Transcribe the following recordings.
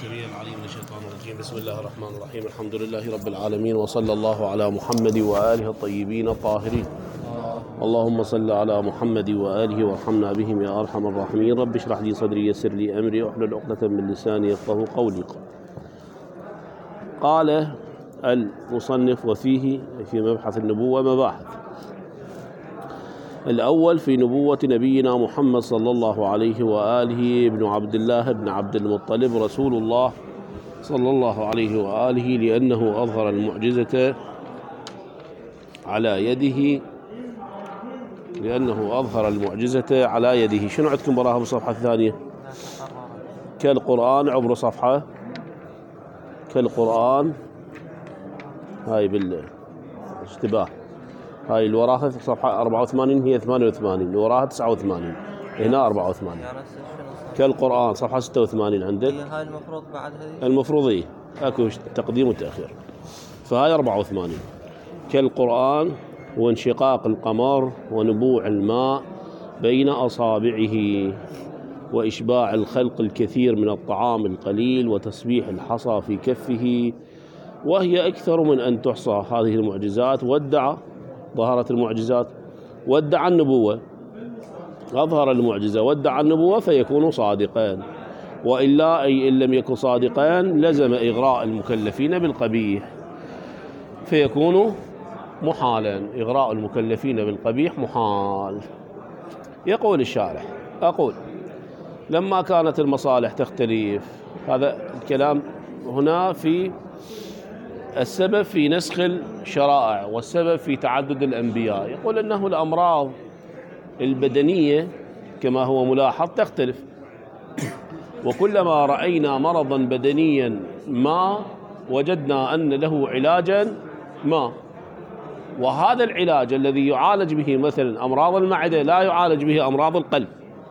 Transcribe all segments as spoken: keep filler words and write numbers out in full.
السميع العليم من الشيطان الرجيم. بسم الله الرحمن الرحيم. الحمد لله رب العالمين، وصلى الله على محمد وآله الطيبين الطاهرين. اللهم صل على محمد وآله وارحمنا بهم يا أرحم الراحمين. رب اشرح لي صدري يسر لي أمري واحلل عقدة من لساني يفقهوا قولي. قال المصنف وفيه في مبحث النبوة مباحث. الأول في نبوة نبينا محمد صلى الله عليه وآله ابن عبد الله بن عبد المطلب رسول الله صلى الله عليه وآله، لأنه أظهر المعجزة على يده لأنه أظهر المعجزة على يده. شنو عندكم براها بالصفحة الثانية؟ كالقرآن عبر صفحة كالقرآن، هاي بالاشتباه، هاي اللي وراها صفحة أربعة وثمانين، هي ثمانية وثمانين، اللي وراها تسعة وثمانين، هنا أربعة وثمانين. كالقرآن صفحة ستة وثمانين عندك. هاي المفروض بعد هذه المفروض إيه أكو تقديم وتأخير، فهاي أربعة وثمانين. كالقرآن وانشقاق القمر ونبوع الماء بين أصابعه وإشباع الخلق الكثير من الطعام القليل وتسبيح الحصى في كفه، وهي أكثر من أن تحصى. هذه المعجزات وادعى ظهرت المعجزات وادعى النبوة، أظهر المعجزة وادعى النبوة فيكون صادقان، وإلا أي إن لم يكن صادقان لزم إغراء المكلفين بالقبيح فيكون محالا. إغراء المكلفين بالقبيح محال. يقول الشارح: أقول لما كانت المصالح تختلف، هذا الكلام هنا في السبب في نسخ الشرائع والسبب في تعدد الأنبياء. يقول أنه الأمراض البدنية كما هو ملاحظ تختلف، وكلما رأينا مرضا بدنيا ما وجدنا أن له علاجا ما، وهذا العلاج الذي يعالج به مثلا أمراض المعدة لا يعالج به أمراض القلب،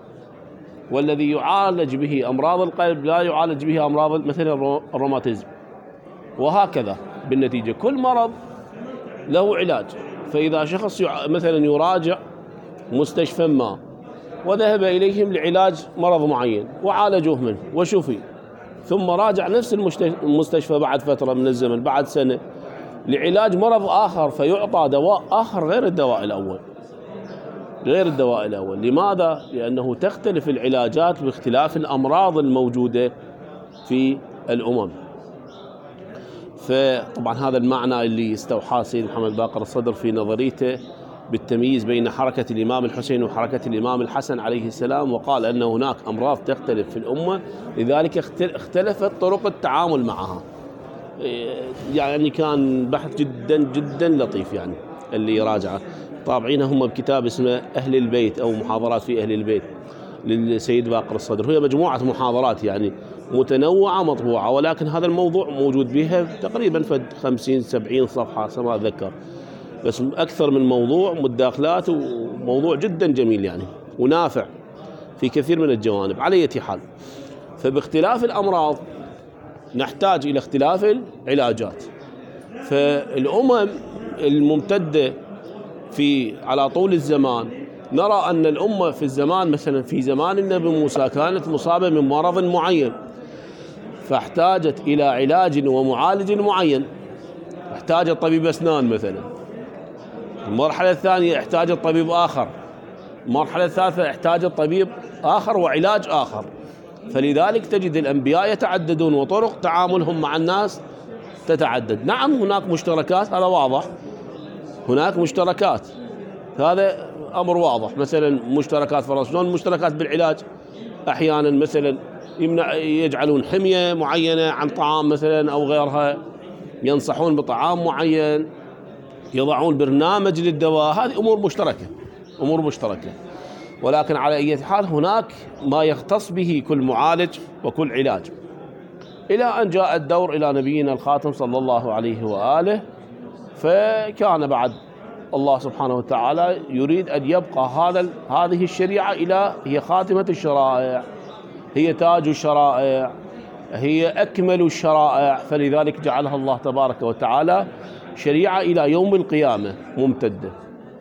والذي يعالج به أمراض القلب لا يعالج به أمراض مثلا الروماتيزم، وهكذا. بالنتيجة كل مرض له علاج. فإذا شخص مثلا يراجع مستشفى ما وذهب إليهم لعلاج مرض معين وعالجوه منه وشفي، ثم راجع نفس المستشفى بعد فترة من الزمن بعد سنة لعلاج مرض آخر، فيعطى دواء آخر غير الدواء الأول غير الدواء الأول لماذا؟ لأنه تختلف العلاجات باختلاف الأمراض الموجودة في الأمم. فطبعا هذا المعنى اللي استوحاه سيد محمد باقر الصدر في نظريته بالتمييز بين حركة الإمام الحسين وحركة الإمام الحسن عليه السلام، وقال أن هناك أمراض تختلف في الأمة، لذلك اختلفت طرق التعامل معها. يعني كان بحث جدا جدا لطيف، يعني اللي يراجعه. طابعين هم بكتاب اسمه أهل البيت أو محاضرات في أهل البيت للسيد باقر الصدر. هي مجموعة محاضرات يعني متنوعة مطبوعة، ولكن هذا الموضوع موجود بها تقريبا فد خمسين سبعين صفحة ما أتذكر، بس أكثر من موضوع مداخلات، وموضوع جدا جميل يعني ونافع في كثير من الجوانب. على أي حال، فباختلاف الأمراض نحتاج إلى اختلاف العلاجات. فالأمم الممتدة في على طول الزمان نرى أن الأمة في الزمان مثلا في زمان النبي موسى كانت مصابة من مرض معين فاحتاجت إلى علاج ومعالج معين، احتاجت طبيب أسنان مثلا. المرحلة الثانية احتاجت طبيب آخر، المرحلة الثالثة احتاجت طبيب آخر وعلاج آخر. فلذلك تجد الأنبياء يتعددون وطرق تعاملهم مع الناس تتعدد. نعم هناك مشتركات، هذا واضح، هناك مشتركات، هذا أمر واضح. مثلا مشتركات فرنسا، مشتركات بالعلاج، أحيانا مثلا يمنع يجعلون حمية معينة عن طعام مثلا أو غيرها، ينصحون بطعام معين، يضعون برنامج للدواء. هذه أمور مشتركة أمور مشتركة ولكن على أي حال هناك ما يختص به كل معالج وكل علاج، إلى أن جاء الدور إلى نبينا الخاتم صلى الله عليه وآله. فكان بعد الله سبحانه وتعالى يريد أن يبقى هذا هذه الشريعة إلى هي خاتمة الشرائع، هي تاج الشرائع، هي أكمل الشرائع، فلذلك جعلها الله تبارك وتعالى شريعة إلى يوم القيامة ممتدة،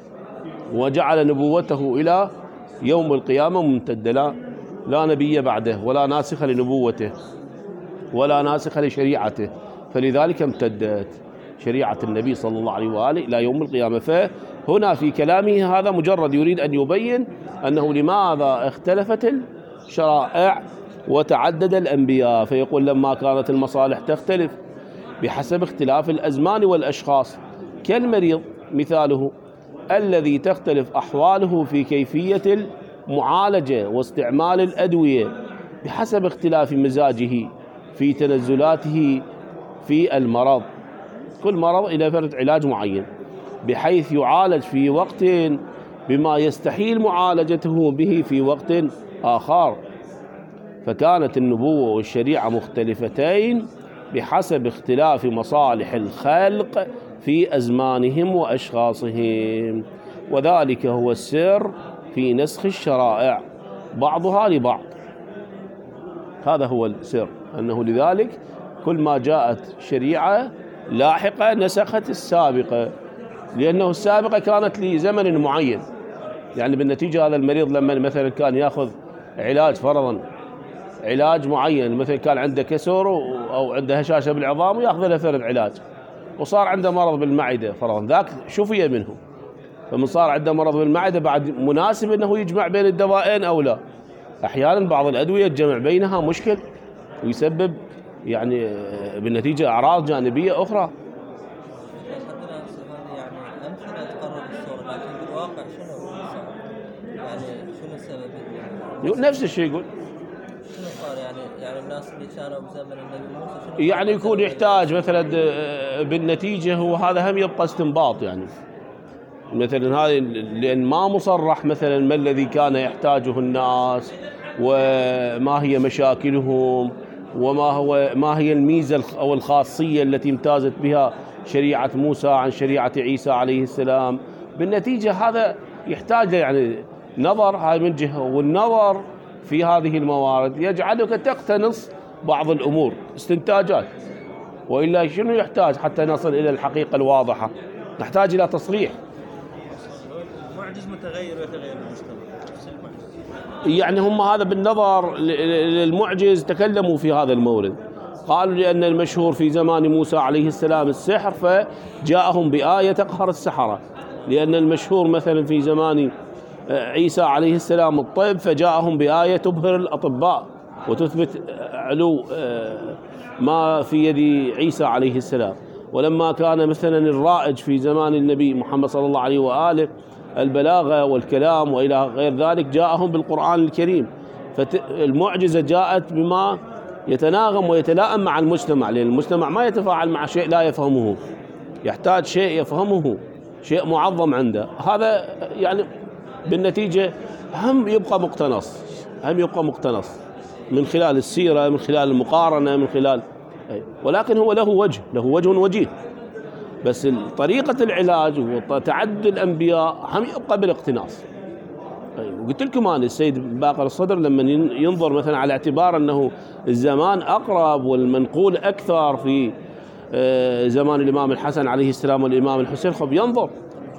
وجعل نبوته إلى يوم القيامة ممتدة، لا, لا نبي بعده ولا ناسخ لنبوته. ولا ناسخ لشريعته، فلذلك امتدت شريعة النبي صلى الله عليه وآله إلى يوم القيامة. فهنا في كلامه هذا مجرد يريد أن يبين أنه لماذا اختلفت الشرائع وتعدد الأنبياء، فيقول لما كانت المصالح تختلف بحسب اختلاف الأزمان والأشخاص، كالمريض مثاله الذي تختلف أحواله في كيفية المعالجة واستعمال الأدوية بحسب اختلاف مزاجه في تنزلاته في المرض، كل مرض إلى فرد علاج معين، بحيث يعالج في وقت بما يستحيل معالجته به في وقت آخر. فكانت النبوة والشريعة مختلفتين بحسب اختلاف مصالح الخلق في أزمانهم وأشخاصهم، وذلك هو السر في نسخ الشرائع بعضها لبعض. هذا هو السر، أنه لذلك كل ما جاءت شريعة لاحقة نسخت السابقة، لأنه السابقة كانت لزمن معين. يعني بالنتيجة هذا المريض لما مثلا كان يأخذ علاج فرضا علاج معين، مثلا كان عنده كسر أو عنده هشاشة بالعظام ويأخذ له فرد علاج، وصار عنده مرض بالمعدة فرضا، ذاك شفي منه، فمن صار عنده مرض بالمعدة بعد مناسب أنه يجمع بين الدوائين أو لا. أحيانا بعض الأدوية تجمع بينها مشكل ويسبب يعني بالنتيجة أعراض جانبية أخرى. نفس الشيء يقول يعني يعني الناس اللي كانوا بزمن النبي موسى يعني يكون يحتاج مثلا بالنتيجة، هو هذا هم يبقى استنباط يعني مثلا هذه، لأن ما مصرح مثلا ما الذي كان يحتاجه الناس وما هي مشاكلهم وما هو ما هي الميزة أو الخاصية التي امتازت بها شريعة موسى عن شريعة عيسى عليه السلام. بالنتيجة هذا يحتاج يعني نظر، هاي من جهة، والنظر في هذه الموارد يجعلك تقتنص بعض الأمور استنتاجات، وإلا شنو يحتاج حتى نصل إلى الحقيقة الواضحة؟ نحتاج إلى تصريح. معجز متغير ويتغير المجتمع. يعني هم هذا بالنظر للمعجز تكلموا في هذا المورد، قالوا لأن المشهور في زمان موسى عليه السلام السحر، فجاءهم بآية تقهر السحرة، لأن المشهور مثلا في زمان عيسى عليه السلام الطب، فجاءهم بآية تبهر الأطباء وتثبت علو ما في يد عيسى عليه السلام. ولما كان مثلا الرائج في زمان النبي محمد صلى الله عليه وآله البلاغة والكلام وإلى غير ذلك، جاءهم بالقرآن الكريم، فالمعجزة جاءت بما يتناغم ويتلائم مع المجتمع، لأن المجتمع ما يتفاعل مع شيء لا يفهمه، يحتاج شيء يفهمه، شيء معظم عنده. هذا يعني بالنتيجة هم يبقى مقتنص، هم يبقى مقتنص من خلال السيرة، من خلال المقارنة، من خلال، ولكن هو له وجه، له وجه وجيه، بس طريقة العلاج وتعدد الأنبياء هم يبقى بالاقتناص. وقلت لكم أنا السيد باقر الصدر لما ينظر مثلا على اعتبار أنه الزمان أقرب والمنقول أكثر في زمان الإمام الحسن عليه السلام والإمام الحسين، خب ينظر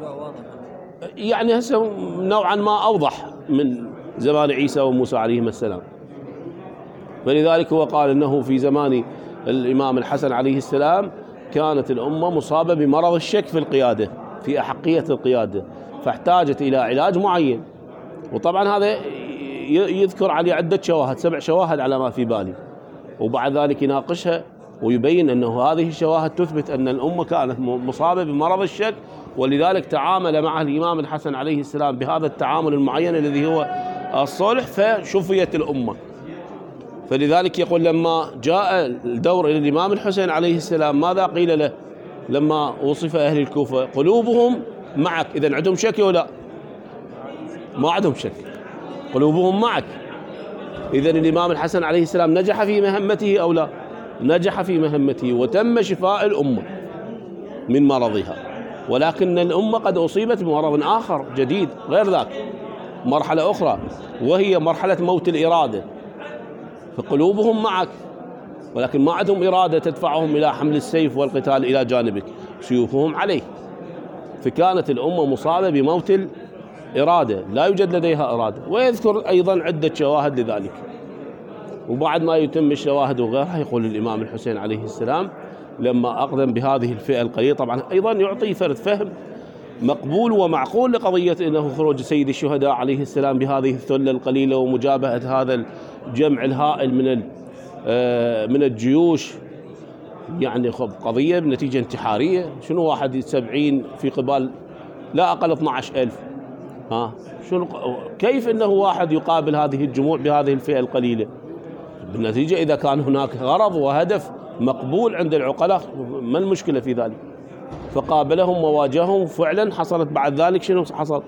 يعني هسه نوعا ما أوضح من زمان عيسى وموسى عليهما السلام. فلذلك هو قال أنه في زمان الإمام الحسن عليه السلام كانت الأمة مصابة بمرض الشك في القيادة، في أحقية القيادة، فاحتاجت إلى علاج معين. وطبعا هذا يذكر عليه عدة شواهد، سبع شواهد على ما في بالي، وبعد ذلك يناقشها ويبين أنه هذه الشواهد تثبت أن الأمة كانت مصابة بمرض الشك، ولذلك تعامل مع الإمام الحسن عليه السلام بهذا التعامل المعين الذي هو الصلح، فشفيت الأمة. فلذلك يقول لما جاء الدور إلى الإمام الحسين عليه السلام ماذا قيل له لما وصف أهل الكوفة؟ قلوبهم معك. إذن عندهم شك ولا ما عندهم شك؟ قلوبهم معك. إذن الإمام الحسن عليه السلام نجح في مهمته أو لا؟ نجح في مهمته وتم شفاء الأمة من مرضها، ولكن الأمة قد أصيبت بمرض آخر جديد غير ذاك، مرحلة أخرى، وهي مرحلة موت الإرادة. فقلوبهم معك ولكن ما عندهم إرادة تدفعهم إلى حمل السيف والقتال إلى جانبك، سيوفهم عليه. فكانت الأمة مصابة بموت الإرادة، لا يوجد لديها إرادة. ويذكر أيضا عدة شواهد لذلك. وبعد ما يتم الشواهد وغيرها يقول الإمام الحسين عليه السلام لما أقدم بهذه الفئة القليلة، طبعا أيضا يعطي فرد فهم مقبول ومعقول لقضية أنه خروج سيد الشهداء عليه السلام بهذه الثلة القليلة ومجابهة هذا الجمع الهائل من من الجيوش. يعني قضية بنتيجة انتحارية. شنو واحد سبعين في قبال لا أقل اثني عشر ألف؟ ها شنو كيف أنه واحد يقابل هذه الجموع بهذه الفئة القليلة؟ بالنتيجة إذا كان هناك غرض وهدف مقبول عند العقلاء ما المشكلة في ذلك؟ فقابلهم وواجههم فعلا. حصلت بعد ذلك شنو حصل؟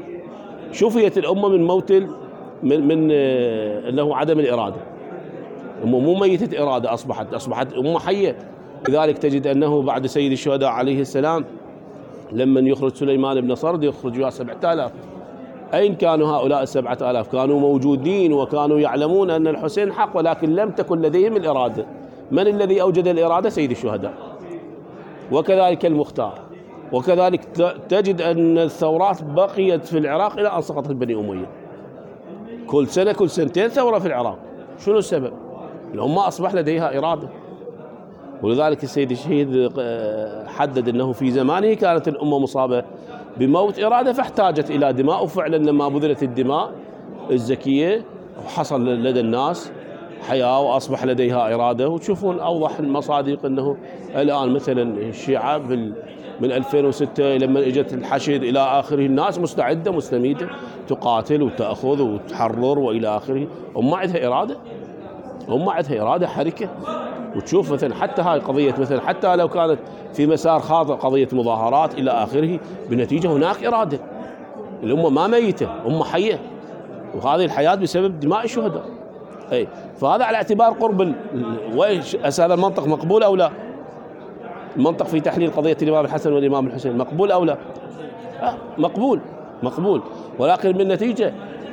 شفيت الأمة من موت من من أنه عدم الإرادة. أمة مو ميتة إرادة، أصبحت أصبحت أمة حية. لذلك تجد أنه بعد سيد الشهداء عليه السلام لما يخرج سليمان بن صرد يخرج وياه سبعة آلاف. أين كانوا هؤلاء السبعة آلاف؟ كانوا موجودين وكانوا يعلمون أن الحسين حق، ولكن لم تكن لديهم الإرادة. من الذي أوجد الإرادة؟ سيد الشهداء. وكذلك المختار. وكذلك تجد أن الثورات بقيت في العراق إلى أن سقطت بني أمية. كل سنة كل سنتين ثورة في العراق. شنو السبب؟ الأمة أصبح لديها إرادة. ولذلك السيد الشهيد حدد أنه في زمانه كانت الأمة مصابة بموت إرادة فاحتاجت إلى دماء، وفعلا لما بذلت الدماء الزكية وحصل لدى الناس حياة وأصبح لديها إرادة. وتشوفون أوضح المصادق أنه الآن مثلا الشيعة من ألفين وستة لما اجت الحشد إلى آخره الناس مستعدة مستميتة تقاتل وتأخذ وتحرر وإلى آخره. أمة عندها إرادة، أمة عندها إرادة حركة. وتشوف مثلا حتى هاي قضية مثلا حتى لو كانت في مسار خاطئ قضية مظاهرات إلى آخره، بالنتيجة هناك إرادة. الأمة ما ميتة، أمة حية، وهذه الحياة بسبب دماء الشهداء. أي فهذا على اعتبار قرب ال... وإيش هذا المنطق مقبول أو لا؟ المنطق في تحليل قضية الإمام الحسن والإمام الحسين مقبول أو لا؟ آه مقبول مقبول. ولكن بالنتيجة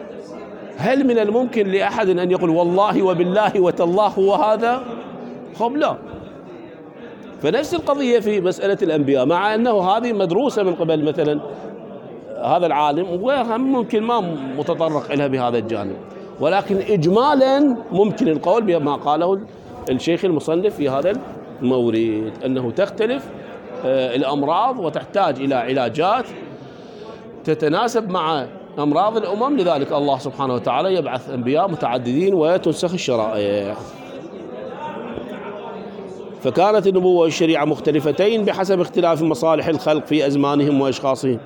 هل من الممكن لأحد أن يقول والله وبالله وتالله هو هذا؟ خب لا. فنفس القضية في مسألة الأنبياء، مع أنه هذه مدروسة من قبل مثلا هذا العالم وغيرها ممكن ما متطرق إليها بهذا الجانب، ولكن إجمالا ممكن القول بما قاله الشيخ المصنف في هذا المورد أنه تختلف الأمراض وتحتاج إلى علاجات تتناسب مع أمراض الأمم. لذلك الله سبحانه وتعالى يبعث أنبياء متعددين وتنسخ الشرائع. فكانت النبوة والشريعة مختلفتين بحسب اختلاف مصالح الخلق في أزمانهم وأشخاصهم،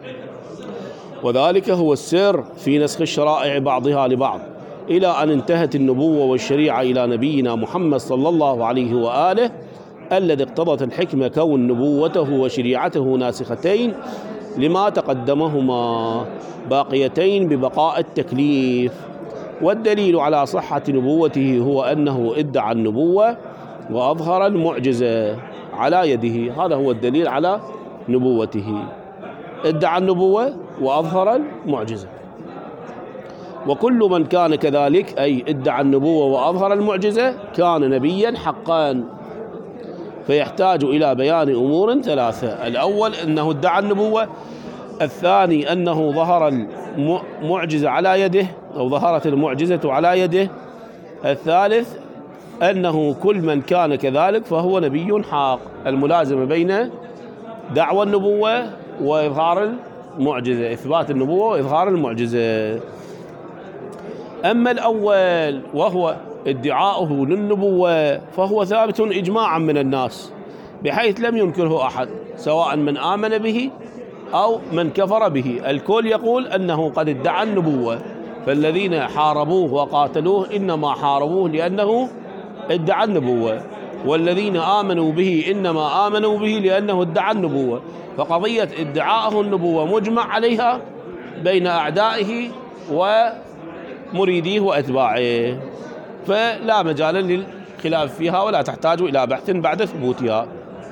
وذلك هو السر في نسخ الشرائع بعضها لبعض، إلى أن انتهت النبوة والشريعة إلى نبينا محمد صلى الله عليه وآله، الذي اقتضت الحكمة كون نبوته وشريعته ناسختين لما تقدمهما باقيتين ببقاء التكليف. والدليل على صحة نبوته هو أنه ادعى النبوة وأظهر المعجزة على يده. هذا هو الدليل على نبوته، ادعى النبوة وأظهر المعجزة. وكل من كان كذلك أي ادعى النبوة وأظهر المعجزة كان نبيا حقا. فيحتاج إلى بيان أمور ثلاثة: الأول أنه ادعى النبوة، الثاني أنه ظهر المعجزة على يده أو ظهرت المعجزة على يده، الثالث أنه كل من كان كذلك فهو نبي حق. الملازمة بين دعوى النبوة وإظهار المعجزة، إثبات النبوة وإظهار المعجزة. أما الأول وهو ادعاؤه للنبوة فهو ثابت إجماعا من الناس بحيث لم ينكره أحد، سواء من آمن به أو من كفر به. الكل يقول أنه قد ادعى النبوة، فالذين حاربوه وقاتلوه إنما حاربوه لأنه ادعى النبوة، والذين آمنوا به إنما آمنوا به لأنه ادعى النبوة. فقضية ادعاءه النبوة مجمع عليها بين أعدائه ومريديه وأتباعه، فلا مجال للخلاف فيها ولا تحتاج إلى بحث بعد ثبوتها.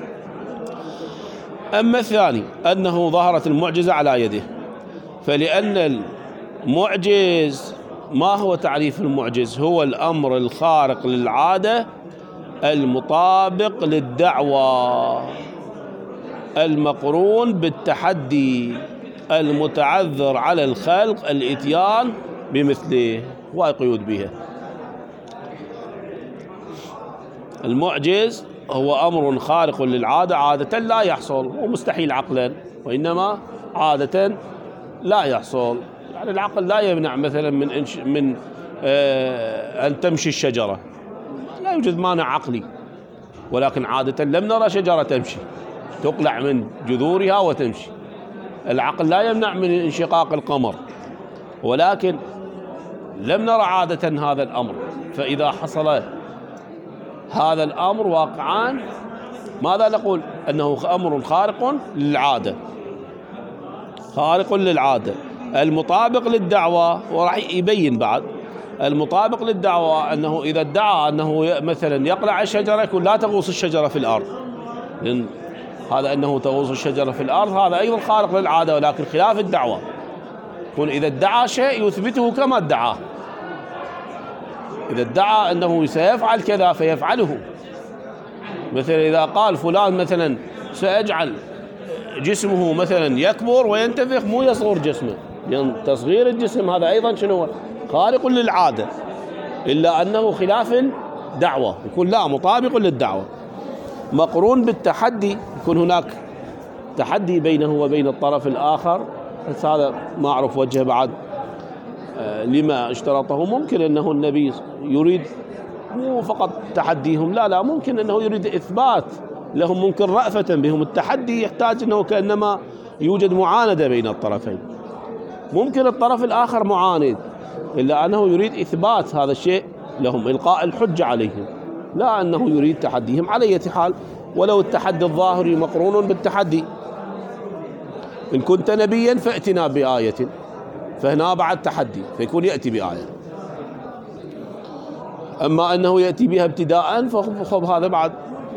أما الثاني أنه ظهرت المعجزة على يده، فلأن المعجز، ما هو تعريف المعجز؟ هو الأمر الخارق للعادة المطابق للدعوة المقرون بالتحدي المتعذر على الخلق الإتيان بمثله وقيود بها. المعجز هو أمر خارق للعادة، عادة لا يحصل، ومستحيل عقلا، وإنما عادة لا يحصل. يعني العقل لا يمنع مثلا من إنش من آه أن تمشي الشجرة، لا يوجد مانع عقلي، ولكن عادة لم نرى شجرة تمشي تقلع من جذورها وتمشي. العقل لا يمنع من انشقاق القمر، ولكن لم نرى عادة هذا الأمر. فإذا حصل هذا الأمر واقعا، ماذا نقول؟ أنه أمر خارق للعادة، خارق للعادة المطابق للدعوة. وراح يبين بعد المطابق للدعوة أنه إذا ادعى أنه مثلا يقلع الشجرة، يكون لا تغوص الشجرة في الأرض، لأن هذا أنه تغوص الشجرة في الأرض هذا أيضا خارق للعادة، ولكن خلاف الدعوة. يكون إذا ادعى شيء يثبته كما ادعاه، إذا ادعى أنه سيفعل كذا فيفعله. مثلا إذا قال فلان مثلا سأجعل جسمه مثلا يكبر وينتفخ، مو يصغر جسمه، لأن تصغير الجسم هذا أيضا شنو؟ خارق للعادة، إلا أنه خلاف الدعوة، يكون لا مطابق للدعوة، مقرون بالتحدي، يكون هناك تحدي بينه وبين الطرف الآخر. بس هذا ما أعرف وجه بعد آه لما اشترطه. ممكن أنه النبي يريد مو فقط تحديهم، لا لا ممكن أنه يريد إثبات لهم، ممكن رأفة بهم. التحدي يحتاج أنه كأنما يوجد معاندة بين الطرفين، ممكن الطرف الآخر معاند، إلا أنه يريد إثبات هذا الشيء لهم، إلقاء الحجة عليهم، لا أنه يريد تحديهم. على أي حال، ولو التحدي الظاهري مقرون بالتحدي، إن كنت نبيا فأتنا بآية، فهنا بعد تحدي، فيكون يأتي بآية. أما أنه يأتي بها ابتداء فخب هذا بعد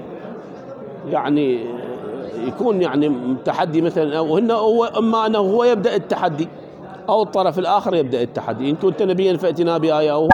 يعني يكون يعني تحدي مثلا، وهن هو أما أنه هو يبدأ التحدي أو الطرف الآخر يبدأ التحدي. إن كنت نبيا فأتنا بآية أو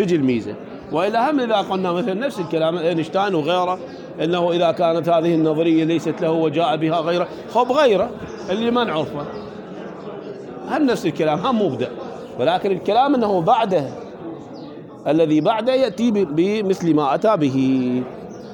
تجي الميزة. وإلا هم إذا قلنا مثل نفس الكلام أينشتاين وغيره أنه إذا كانت هذه النظرية ليست له وجاء بها غيره، خب غيره اللي ما نعرفه هم نفس الكلام، هم مبدع. ولكن الكلام أنه بعده الذي بعده يأتي بمثل ما أتى به.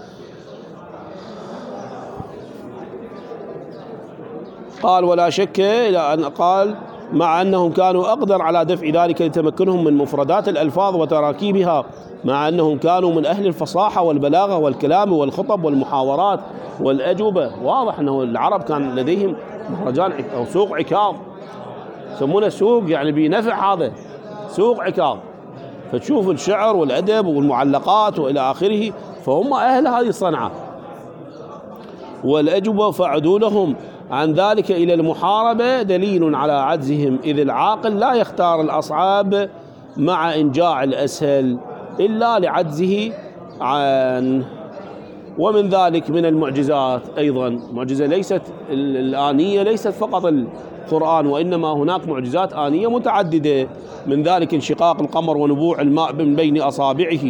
قال ولا شك إلى أن قال مع أنهم كانوا أقدر على دفع ذلك لتمكنهم من مفردات الألفاظ وتراكيبها، مع أنهم كانوا من أهل الفصاحة والبلاغة والكلام والخطب والمحاورات والأجوبة. واضح أنه العرب كان لديهم مهرجان أو سوق عكاظ، يسمونه سوق يعني بنفع، هذا سوق عكاظ، فتشوف الشعر والأدب والمعلقات وإلى آخره، فهم أهل هذه الصنعة والأجوبة. فعدولهم عن ذلك إلى المحاربة دليل على عجزهم، إذ العاقل لا يختار الأصعب مع إنجاع الأسهل إلا لعجزه عنه. ومن ذلك من المعجزات أيضا معجزة ليست الآنية، ليست فقط القرآن، وإنما هناك معجزات آنية متعددة، من ذلك انشقاق القمر ونبوع الماء من بين أصابعه.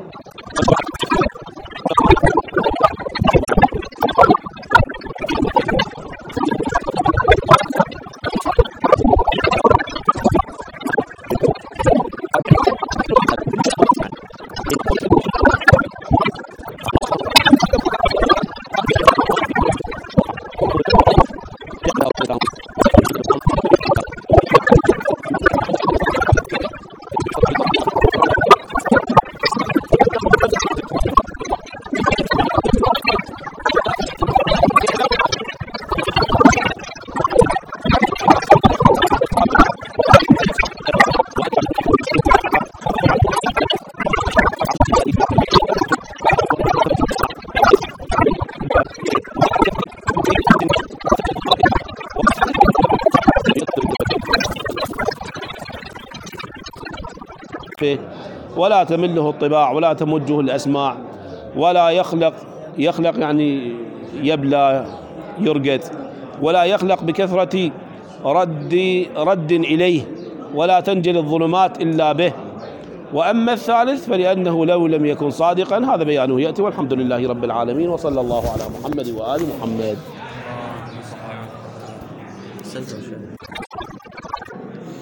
ولا تمله الطباع ولا تمجه الأسماع، ولا يخلق يخلق يعني يبلى يرقد، ولا يخلق بكثرة رد رد إليه، ولا تنجلي الظلمات إلا به. وأما الثالث فلأنه لو لم يكن صادقا، هذا بيانه يأتي. والحمد لله رب العالمين، وصلى الله على محمد وآل محمد.